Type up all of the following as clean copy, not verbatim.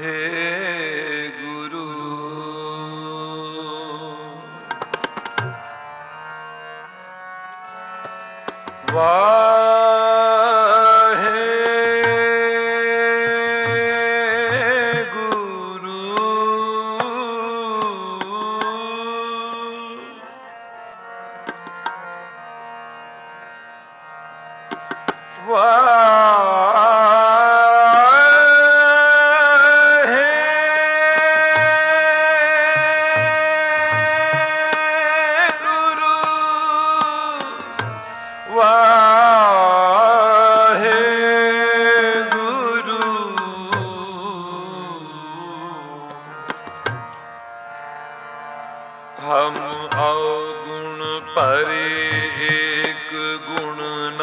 हे गुरु। वाहे गुरु हम अवगुण परे एक गुण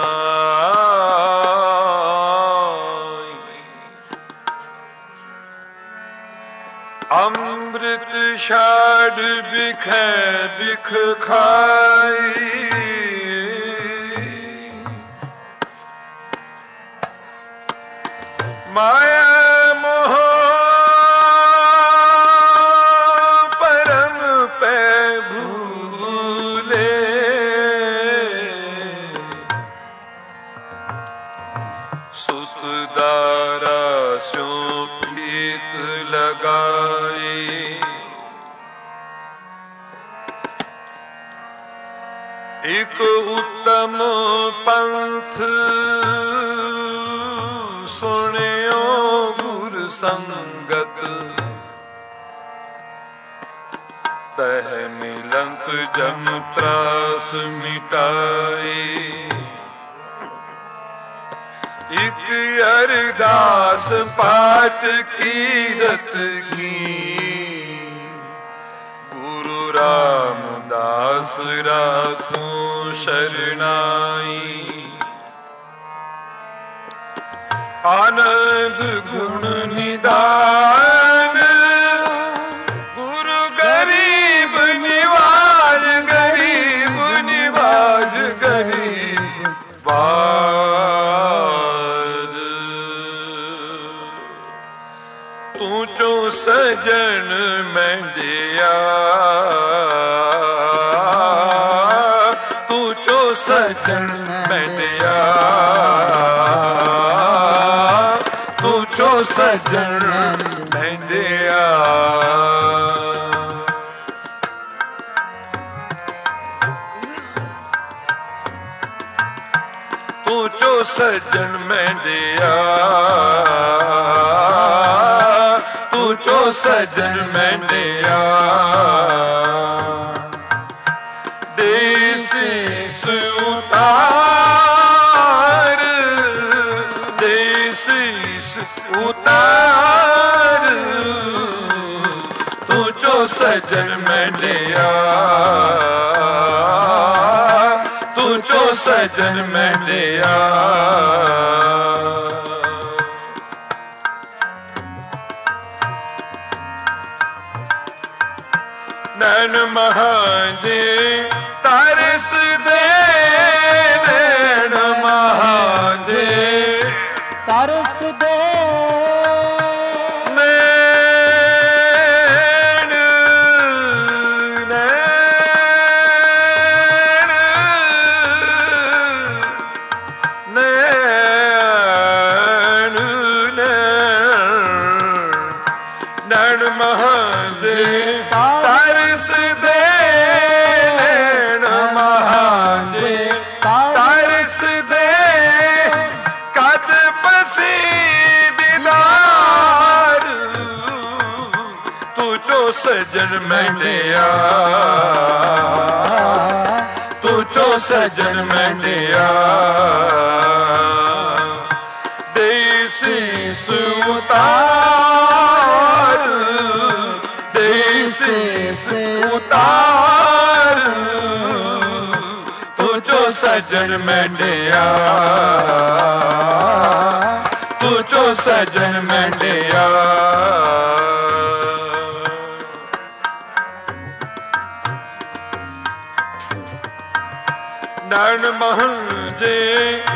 नाई। अमृत छाड़ बिख बिख खाई। माया मोह परम पे भूले। सुत दारा स्यों प्रीत लगाई। एक उत्तम पंथ सुनियो गुर संगत। तह मिलंत जम त्रास मिटाई। एक अरदास पाठ कीरत की। गुरु रामदास राखूं शरणाई। आनंद गुण निदान गुरु गरीब निवाज। गरीब निवाज गरीब बाज। तू जो सजन मैं दिया। तू जो सजन मैं दिया। तू जो सजन मैं दिया। तू जो सजन मैं दिया। तू जो सजन मैं दिया। देश उतार। देश उतार। तू जो सजन मैं दिया। तू जो सजन मैं दिया। नैन महाजे तरस दे। नैन महाजे तरस दे। नैन नैन नैन नैन महाजे तरस दे। नैन महाजे तरस दे। कद पसी दीदार। तू जो सजन मैं दिया। तू जो सजन मैं दिया। देश उतार। देश उतार। तू जो सजन मैं दिया। तू जो सजन मैं दिया। नैन महंजे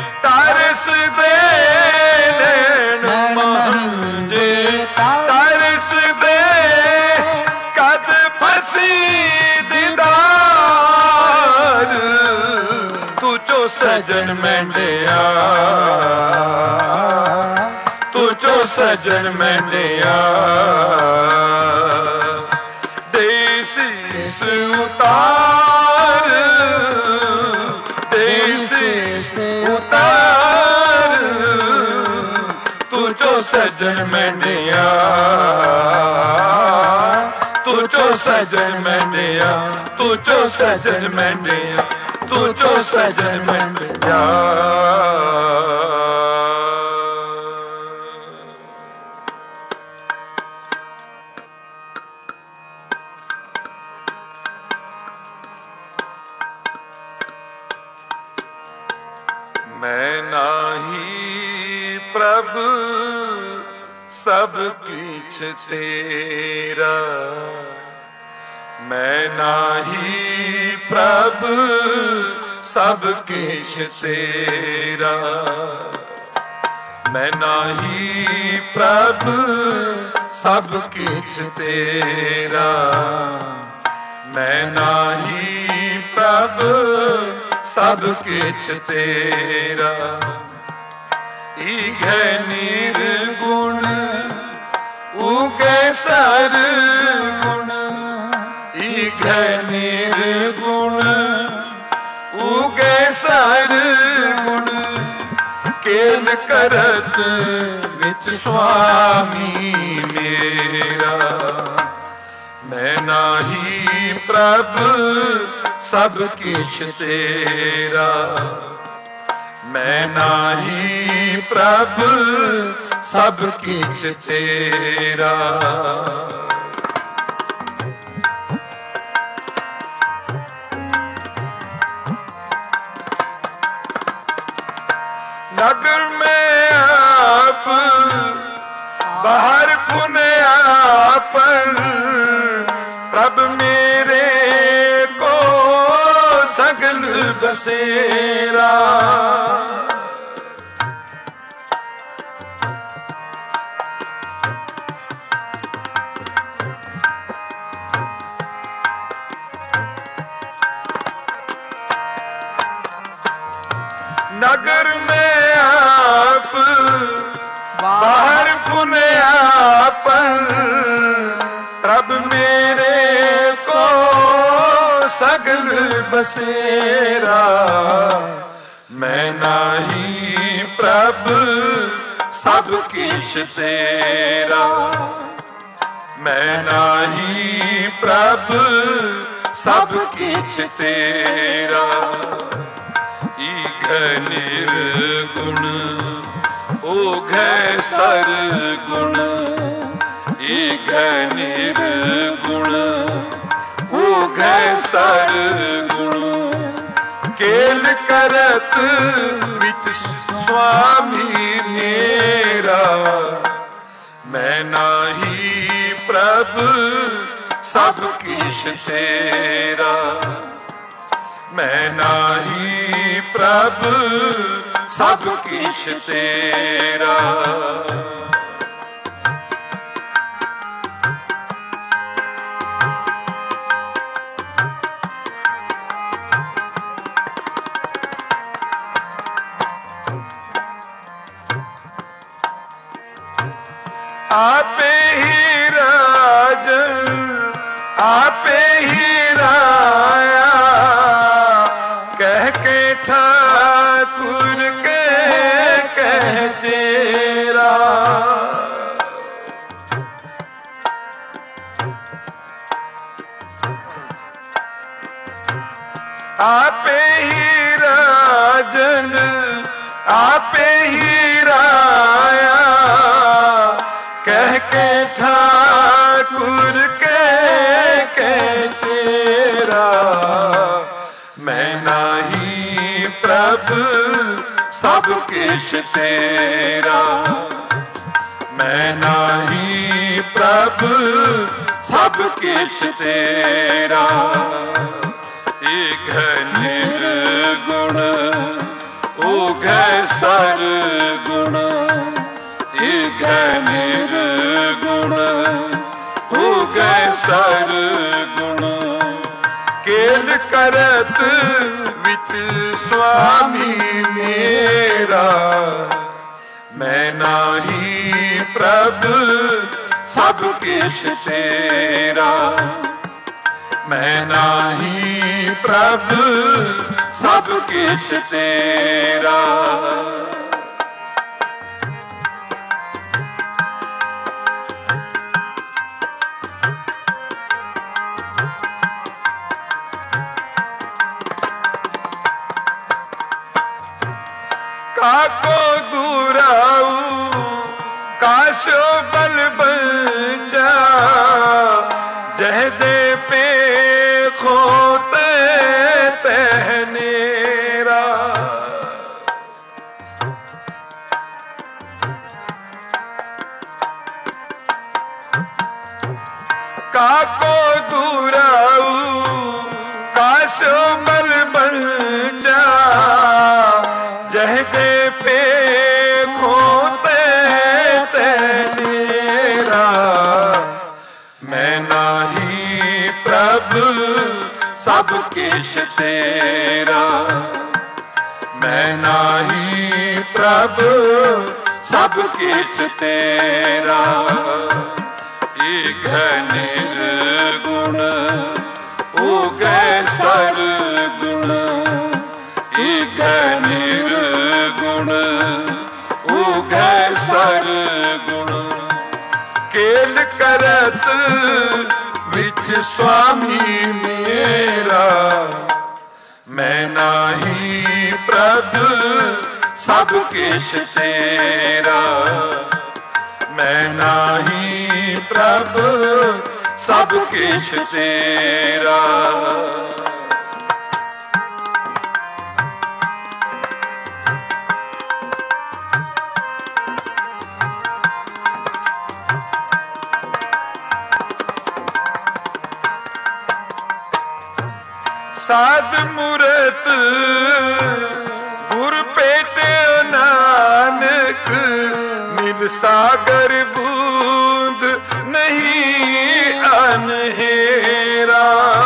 तरस दे। नैन महंजे तरस ਆਸੀ ਦੀਦਾਰ ਤੂੰ ਚੋ ਸਜਣ ਮੈਂਡਿਆ ਤੂੰ ਚੋ ਸਜਣ ਮੈਂਡਿਆ ਦੇ ਸੀਸ ਉਤਾਰ ਦੇ ਸੀਸ ਉਤਾਰ ਤੂੰ ਚੋ ਸਜਣ ਮੈਂਡਿਆ ਤੂੰ ਚੋ ਸਜਣ ਮੈਂਡਿਆ ਤੂੰ ਚੋ ਸਜਣ ਮੈਂਡਿਆ ਤੂੰ ਚੋ ਸਜਣ ਮੈਂਡਿਆ मैं नाही प्रभ सब किछ तेरा मैं नाही प्रभ सब किछ तेरा मैं नाही प्रभ सब किछ तेरा मैं नाही प्रभ सब किछ तेरा ईघै निर्गुण उगै सरगुण ईघै निर्गुण उगै सरगुण केल करत विच स्वामी मेरा मैं नाही प्रभ सब किछ तेरा मैं नाही प्रभ सब किछ तेरा नगर में आप बाहर पुने आपन प्रभ मेरे को सगल बसेरा नगर में आप बाहर पुने आपन प्रभ मेरे को सगल बसेरा मैं नाही प्रभ सब किछ तेरा मैं नाही प्रभ सब किछ तेरा ईघै निर्गुण ओघै सरगुण ईघै निर्गुण ओघै सरगुण केल करत विच स्वामी मेरा मैं नाही प्रभ सब किछ तेरा मैं नाही प्रभ सब किछ तेरा आपे ही राजन आपे ही राया कह के ठाकुर के कह चेरा आपे ही राजन आपे ही राया कह के ठाकुर के चेरा मैं नाही प्रभ सब किछ तेरा मैं नाही प्रभ सब किछ तेरा ईघै निर्गुण ओघै सरगुण ईघै निर्गुण ओघै सरगुण ਕੇਲ ਕਰਤ ਵਿੱਚ ਸੁਆਮੀ ਮੇਰਾ, ਮੈਂ ਨਾਹੀ ਪ੍ਰਭ ਸਭ ਕਿਛ ਤੇਰਾ, ਮੈਂ ਨਾਹੀ ਪ੍ਰਭ ਸਭ ਕਿਛ ਤੇਰਾ। काको दूराऊ काशो बल बचा, जह जे पे खोते तहनेरा, काको दूराऊ काशो बल बचा, जह जे पे खोते तेरा, मैं नाही प्रभ सब किछ तेरा, मैं नाही प्रभ सब किछ तेरा। ईघ निर्गुण उगै सरगुण, ईघ निर्गुण उगै सरगुण, केल करत विच स्वामी मेरा, मैं नाही प्रभ सब किछ तेरा, मैं नाही प्रभ सब किछ तेरा। साध मूरत गुर पेटे नानक, मिल सागर बूंद नहीं अनहेरा,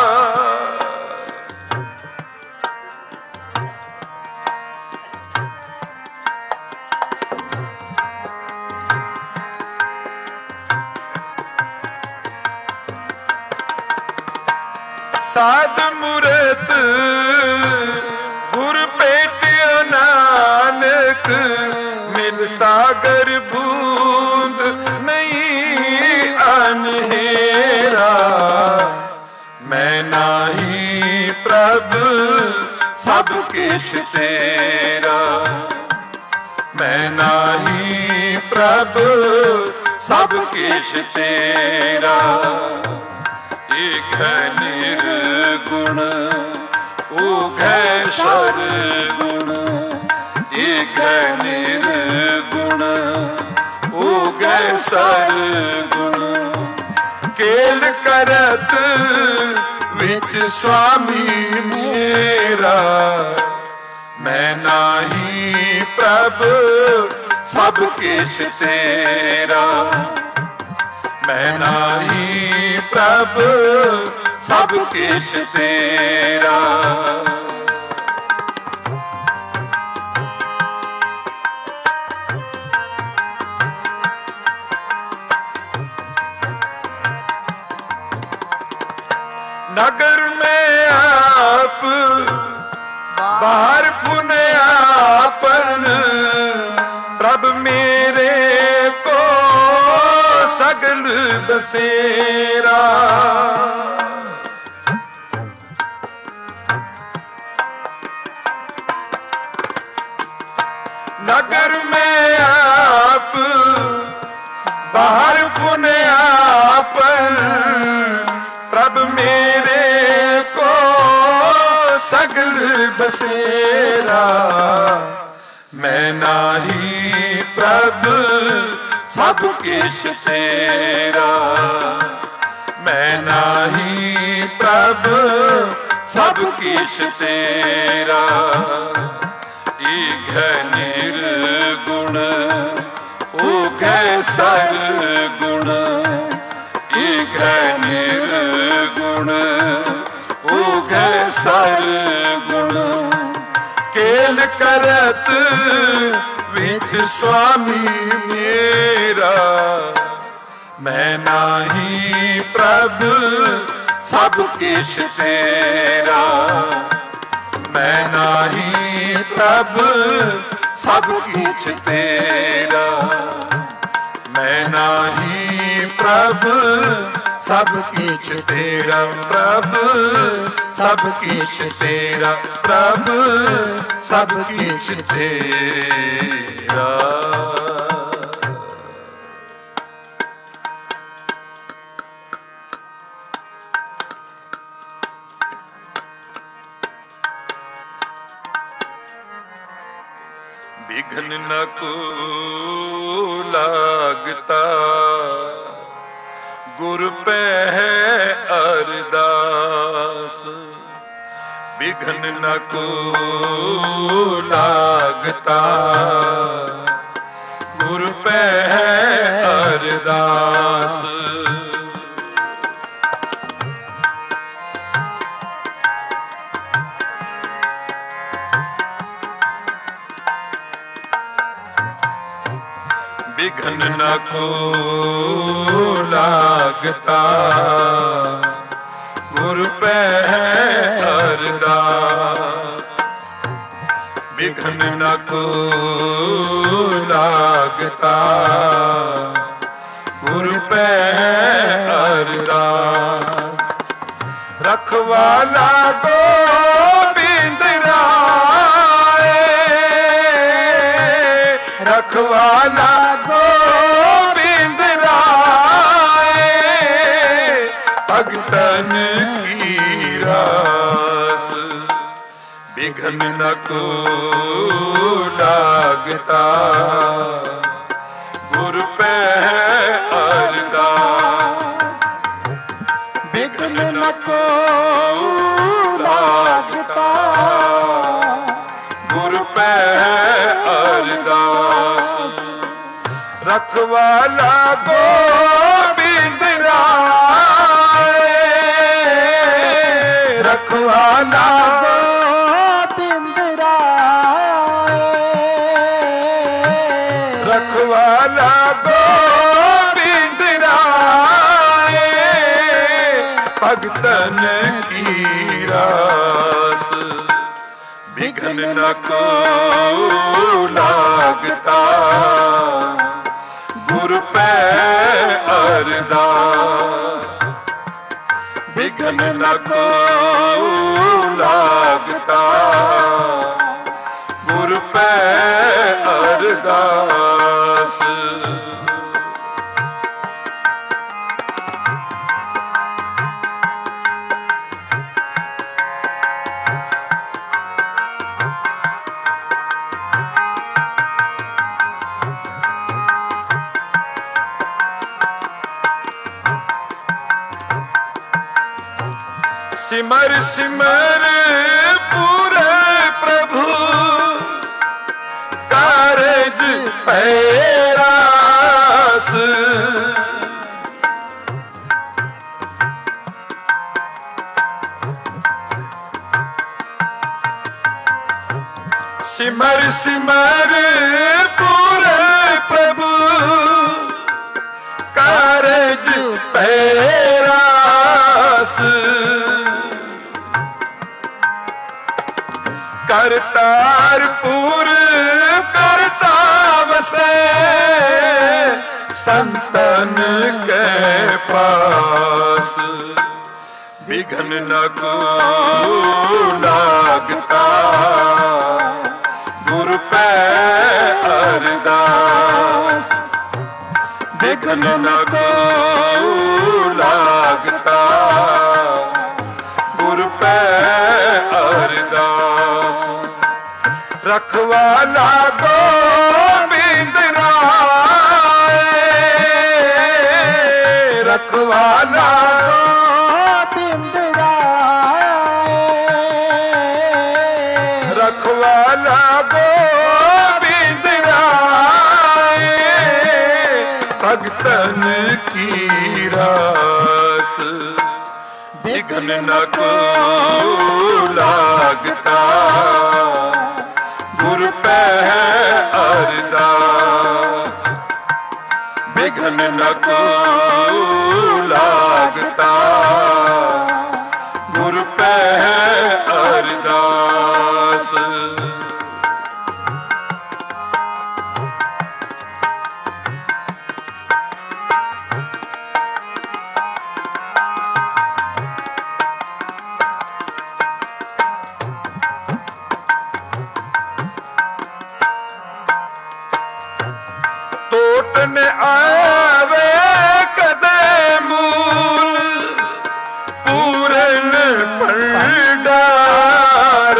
साध मूरत गुर पेटियो नानक, मिल सागर बूंद नहीं अनहेरा, मैं नाही प्रभ सब किछ तेरा, मैं नाही प्रभ सब किछ तेरा। ईघ निर्गुण उघै सरगुण, ईघ निर्गुण उघै सरगुण, केल करत विच स्वामी मेरा, मैं नाही प्रभ सब किछ तेरा, मैं नाही प्रभ सब किछ तेरा। नगर में आप बाहर पुने आपन, प्रभ मेरे को सगल बसेरा, नगर में आप बाहर पुने आपन, प्रभ मेरे को सगल बसेरा, मैं नाही प्रभ सब किछ तेरा, मैं नाही प्रभ सब किछ तेरा। ईघ निर्गुण उघै सरगुण, ईघ निर्गुण उघै सरगुण केल करत विध स्वामी मेरा। मैं नाही प्रभु सब किछ तेरा। मैं नाही प्रभु सब किछ तेरा। मैं नाही प्रभु सब किछ तेरा। प्रभु सब किछ तेरा। प्रभु सब किछ तेरा। विघ्न न को लागता गुरु पे है अरदास। विघ्न न को लागता गुरु पे है अरदास। विघ्न न को लागता गुरु पे है अरदास। विघ्न न को लागता गुरु पे है अरदास। रखवाला गोबिंद राय। रखवाला गोबिंद राय भगतन की रास। विघ्न न को लागता गुरु पे है अरदास। विघ्न न को लागता गुरु पे है अरदास। रखवाला गोबिंद राय। रखवाला गोबिंद राय। रखवाला गोबिंद राय भगतन की रास। विघ्न न को लागता गुरु पे अरदास। विघ्न न को लागता गुरु पे अरदास। सिमर सिमर पूरे प्रभु कारज पैरास। सिमर सिमर पूरे प्रभु कारज पैरास। करतारपुर करता बसे संतन के पास। विघ्न न को लागता गुरु पे अरदास। विघ्न न को लागता गुरु पे अरदास। रखवाला गोबिंद राय। रखवाला गोबिंद राय। रखवाला गोबिंद राय भगतन की रास। विघ्न न को लागता, गुर पे अरदास। विघ्न न को लागता, गुर पे अरदास। टोटन आवे कदे मूल, पूरन भंडार।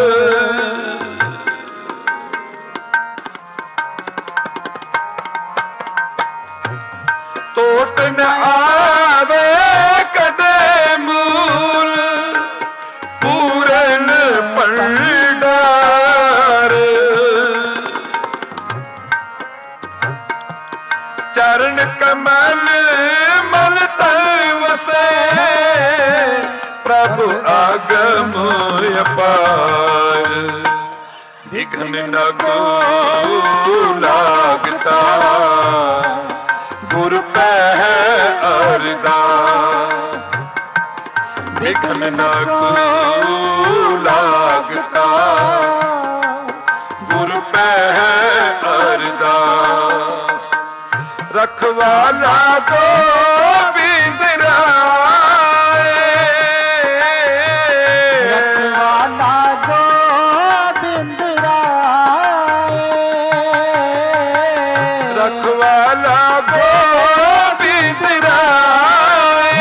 टोटन आवे कदे मूल, पूरन भंडार। चरण कमल मल तल वसे, प्रभु आगम अपार। विघ्न न को लागता, गुर पे अरदास। विघ्न न को लागता, गुर पे अरदास। रखवाला गोबिंद राय, रखवाला गोबिंद राय, रखवाला गोबिंद राय।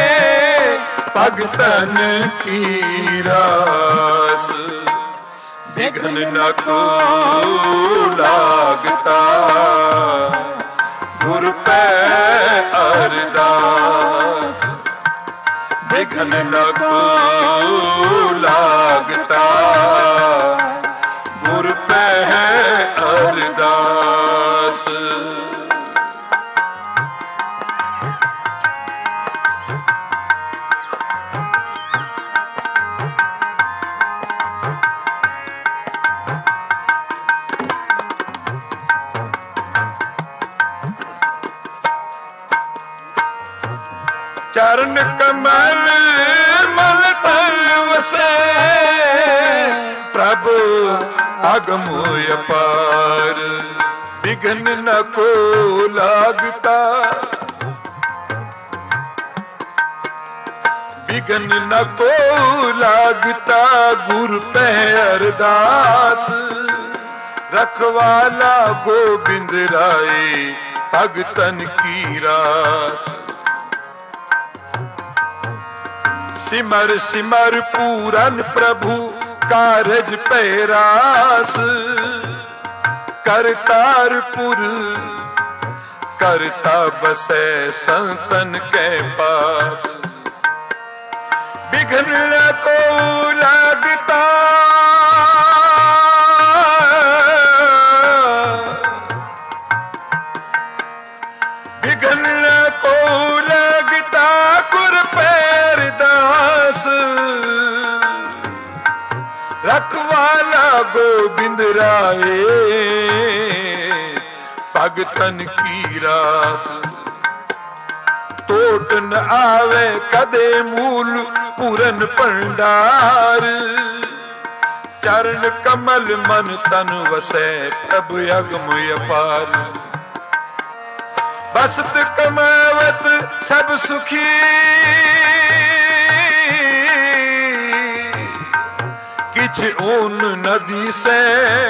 भगतन की रास, विघ्न न को लागता, गुर पे अरदास। विघ्न न को लागता, गुर पे अरदास। चरण कमल मल तल वसे, प्रभु आगम अपार। विघ्न न को लागता, विघ्न न को लागता, गुर पे अरदास। रखवाला गोबिंद राय, भगतन की रास। सिमर सिमर पूरन प्रभु कारज पैरास। करतारपुर करता बसे संतन के पास। विघ्न न को लागता, विघ्न न को लागता, गुर पे अरदास। रखवाला गोबिंद राय, भगतन की रास। टोट न आवे कदे मूल, पूरन भंडार। चरण कमल मन तन वसै, प्रभु अगम अपार। बसत कमावत सब सुखी, किछ ऊन नदी से।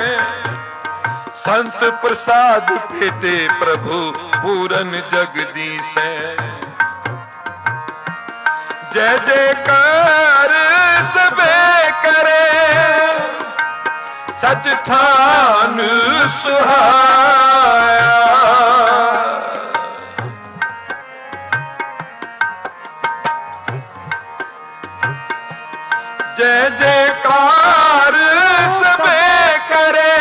संत प्रसाद भेटे प्रभु, पूरन जगदीश। जय जयकार सबे करे, सच ठान सुहाया। जय जयकार सबे करे,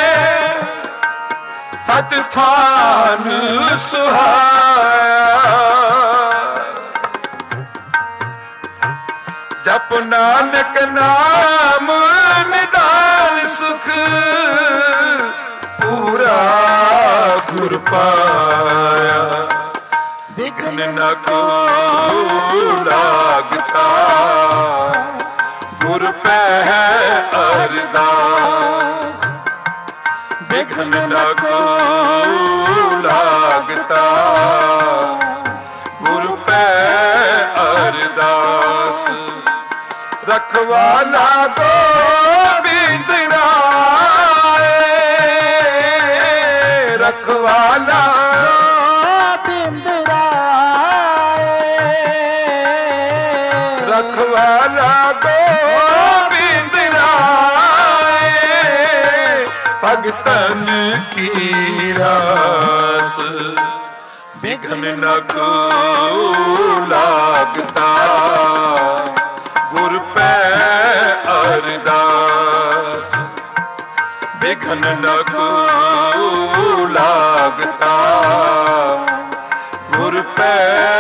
सच ठान सुहाया। ਜਪ ਨਾਨਕ ਨਾਮ ਨਿਦਾਨ ਸੁਖ ਪੂਰਾ ਗੁਰ ਪਾਇਆ ਵਿਘਨ ਨ ਕੋ ਲਾਗਤਾ ਗੁਰ ਪੈ ਅਰਦਾਸ ਵਿਘਨ ਨ ਕੋ ਲਾਗਤਾ ਗੁਰ ਪੈ ਅਰਦਾਸ ਰਖਵਾਲਾ ਗੋਬਿੰਦ ਰਾਏ ਰਖਵਾਲਾ ਗੋਬਿੰਦ ਰਾਏ ਰਖਵਾਲਾ ਗੋਬਿੰਦ ਰਾਏ ਭਗਤਨ ਕੀ ਰਾਸ ਵਿਘਨ ਨ ਕੋ ਲਾਗਤਾ ਗੁਰ ਪੈ ਅਰਦਾਸ ਵਿਘਨ ਨ ਕੋ ਲਾਗਤਾ ਗੁਰ ਪੈ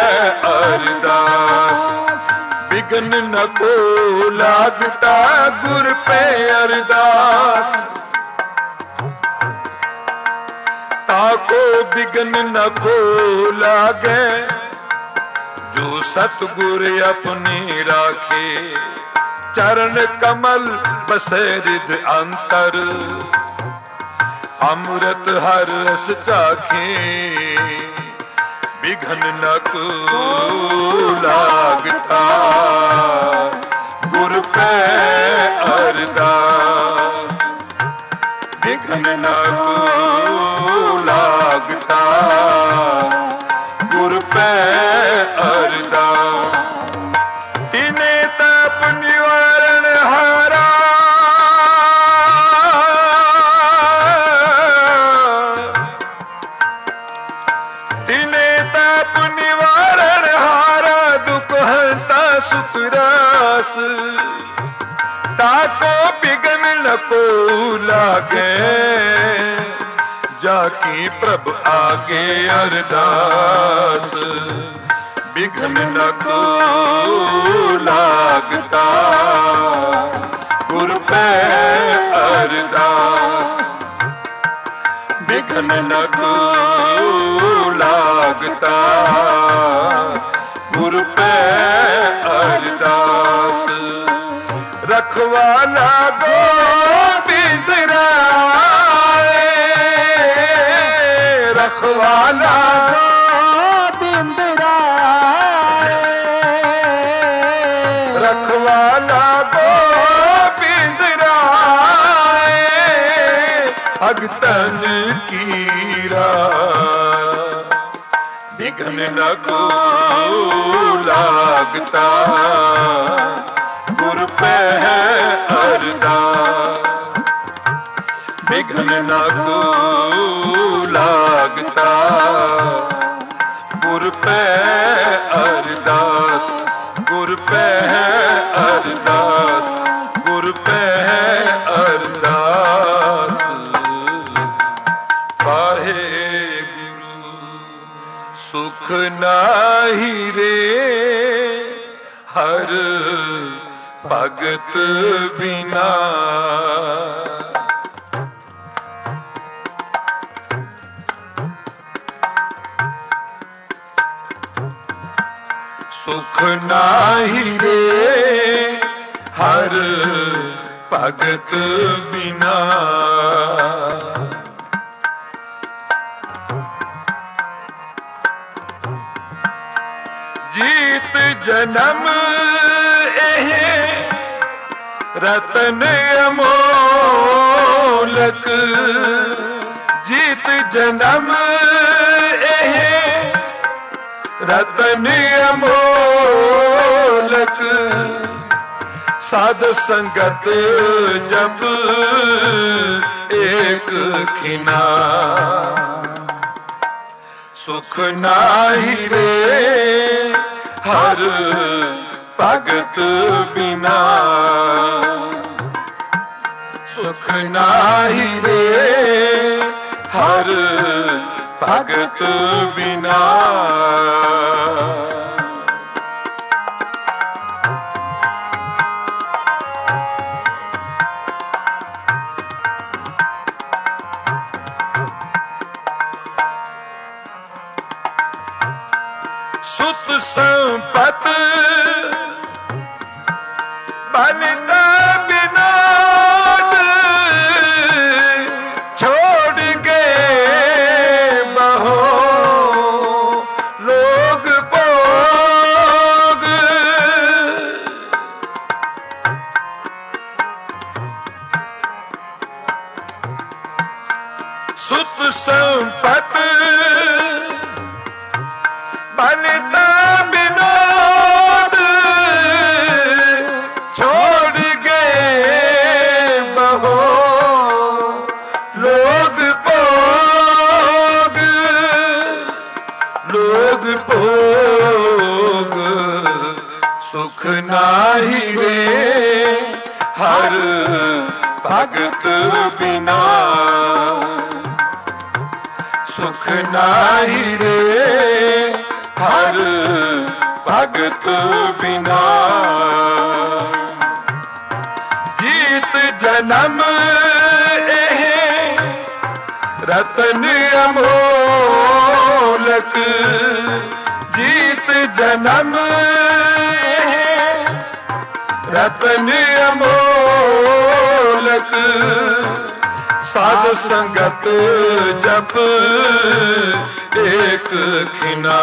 ਅਰਦਾਸ ਵਿਘਨ ਨ ਕੋ ਲਾਗਤਾ ਗੁਰ ਪੈ ਅਰਦਾਸ ਤਾਕੋ ਵਿਘਨ ਨ ਕੋ ਲਾਗੇ ਜੋ ਸਤਿਗੁਰ ਆਪਣੀ ਰਾਖੇ ਚਰਨ ਕਮਲ ਬਸੈ ਰਿਦ ਅੰਤਰ ਅੰਮ੍ਰਿਤ ਹਰ ਰਸ ਚਾਖੇ ਵਿਘਨ ਨ ਕੋ ਲਾਗਤਾ ਗੁਰ ਪੈ ਅਰਦਾਸ ਵਿਘਨ ਨ ਕੋ ਲਾਗਤਾ ਗੁਰ ਪੈ ਅਰਦਾਸ ਤਿਨੇ ਤਪ ਨਿਵਾਰਨ ਹਾਰਾ ਤਿਨੇ ਤਪ ਨਿਵਾਰਨ ਹਾਰਾ ਦੁਖ ਹੰਤਾ ਸੁਖ ਰਾਸ ਤਾਕੋ ਵਿਘਨ ਨ ਕੋ ਲਾਗੇ ਜਾ ਕੀ ਪ੍ਰਭ ਆਗੇ ਅਰਦਾਸ ਵਿਘਨ ਨ ਕੋ ਲਾਗਤਾ ਗੁਰ ਪੈ ਅਰਦਾਸ ਵਿਘਨ ਨ ਕੋ ਲਾਗਤਾ ਗੁਰ ਪੈ ਅਰਦਾਸ ਰਖਵਾਲਾ ਗੋਬਿੰਦ ਰਾਏ ਰਖਵਾਲਾ ਗੋਬਿੰਦ ਰਾਏ ਰਖਵਾਲਾ ਗੋਬਿੰਦ ਰਾਏ ਭਗਤਨ ਕੀ ਰਾਹ ਵਿਘਨ ਨ ਕੋ ਲਾਗਤਾ ਗੁਰ ਪੈ ਅਰਦਾਸ ਵਿਘਨ ਨ ਕੋ ਲਾਗਤਾ ਗੁਰ ਪੈ ਅਰਦਾਸ ਗੁਰ ਪੈ ਅਰਦਾਸ ਗੁਰ ਪੈ ਅਰਦਾਸ ਵਾਹਿਗੁਰੂ ਸੁਖ ਨਾਹੀ ਰੇ ਹਰ ਭਗਤ ਬਿਨਾ ਸੁਖ ਨਾਹੀ ਰੇ ਹਰ ਭਗਤ ਬਿਨਾ ਜੀਤ ਜਨਮ ਇਹ ਰਤਨ ਅਮੋਲਕ ਜੀਤ ਜਨਮ ਇਹ ਰਤਨ ਅਮੋਲਕ ਸਾਧ ਸੰਗਤ ਜਪ ਏਕ ਖਿਨਾ ਸੁਖ ਨਾਹੀ ਰੇ ਹਰ ਭਗਤ ਬਿਨਾ ਸੁਖ ਨਾਹੀ ਰੇ ਹਰ ਭਗਤ ਬਿਨਾ संपत बनता विनोद छोड़ गए बहो लोग भोग। सुख संपत बनता विनोद छोड़ गए बहो लोग भोग। लोग भोग सुख नाही रे हर भगत बिना। सुख नाही रे हर भगत बिना। जीत जन्म एह रतन अमोलक। जीत जन्म एह रतन अमोलक। साध संगत जप एक खिना।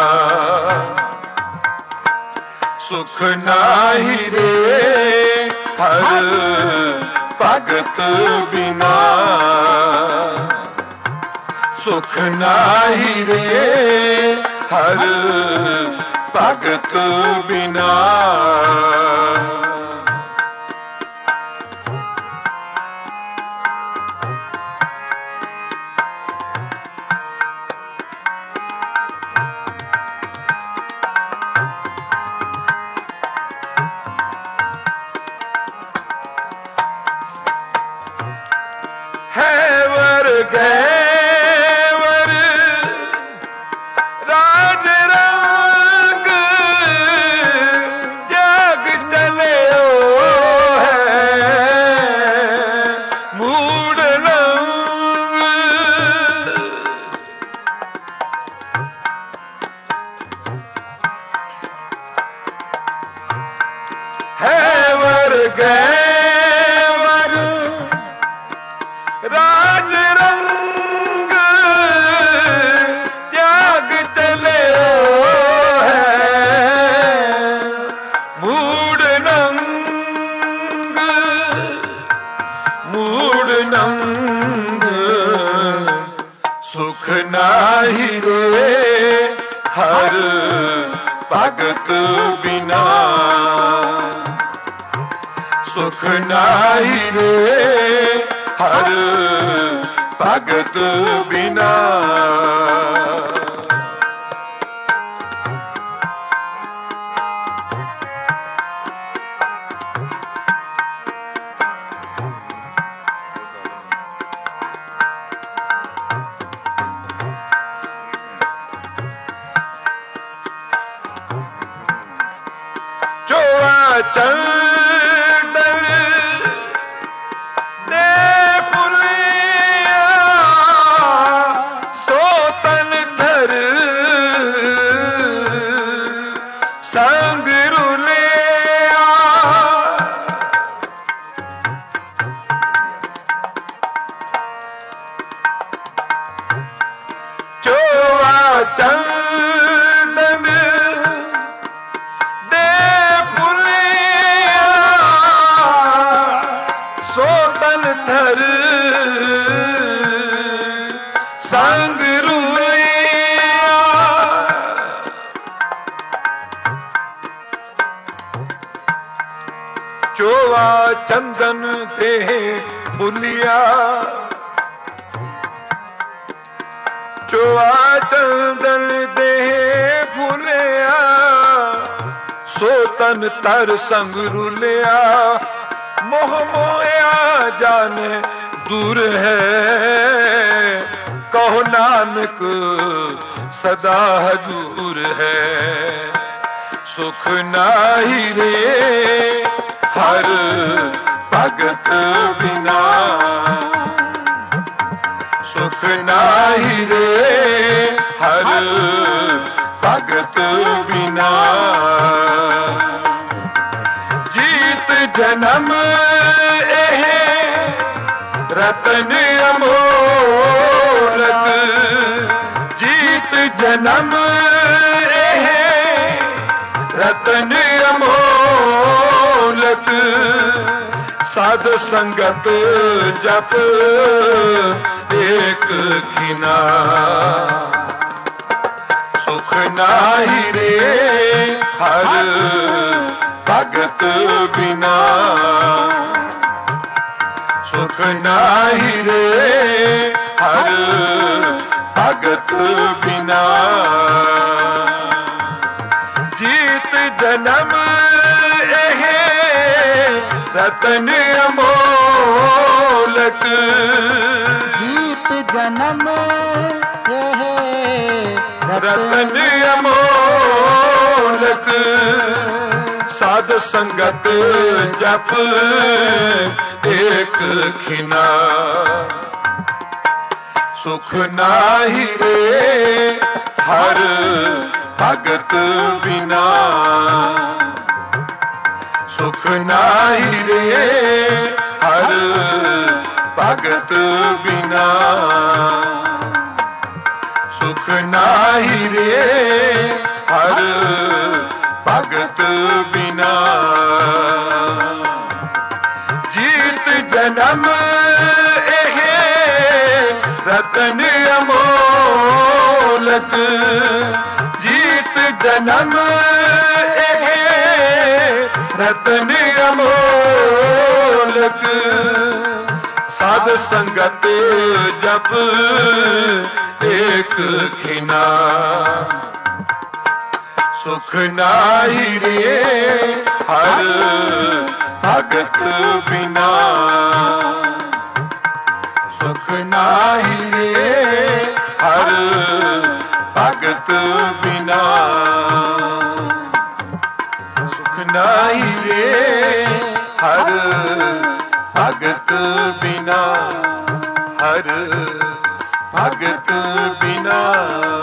सुख नाही रे हर भगत बिना। सुख नाही रे हर भगत बिना। गैवर राज रंग जग चले ओ है मूड रंग। हैवर गैवर राज रंग त्याग चले है मूड नंग। मूड नंग सुख नाही रे हर भगत बिना। सुख नाही रे हर भगत बिना। चोआ चंदन दे पुलिया सोतन धर संग रुलिया। चोआ चंदन दे पुलिया सोतन धर संग रुलिया। चोआ चंदन दे फुलिया। चोआ चंदन दे फुलिया सोतन तर संग रुलिया। मोह मोया जाने दूर है कहो नानक सदा हजूर है। सुख नाही रे हर भगत बिना। सुख नाही रे हर भगत बिना। जीत जन्म एह रतन अमोलक, जीत जन्म एह रतन अमोलक। साध संगत जप एक खिना, सुख नाही रे हर भगत बिना। सुख नाही रे हर भगत बिना। जीत जन्म एह रतन अमोलक, जीत जन्म एह रतन अमोलक। साध संगत जप एक खिना, सुख नाही रे हर भगत बिना। सुख नाही रे हर भगत बिना। सुख नाही रे हर भगत बिना। जीत जन्म एह रतन अमोलक, जीत जन्म एह रतन अमोलक। साध संगत जप एक खिना, सुख नाही रे हर भगत बिना। सुख नाही रे हर भगत बिना। सुख नाही रे हर भगत बिना, हर भगत बिना।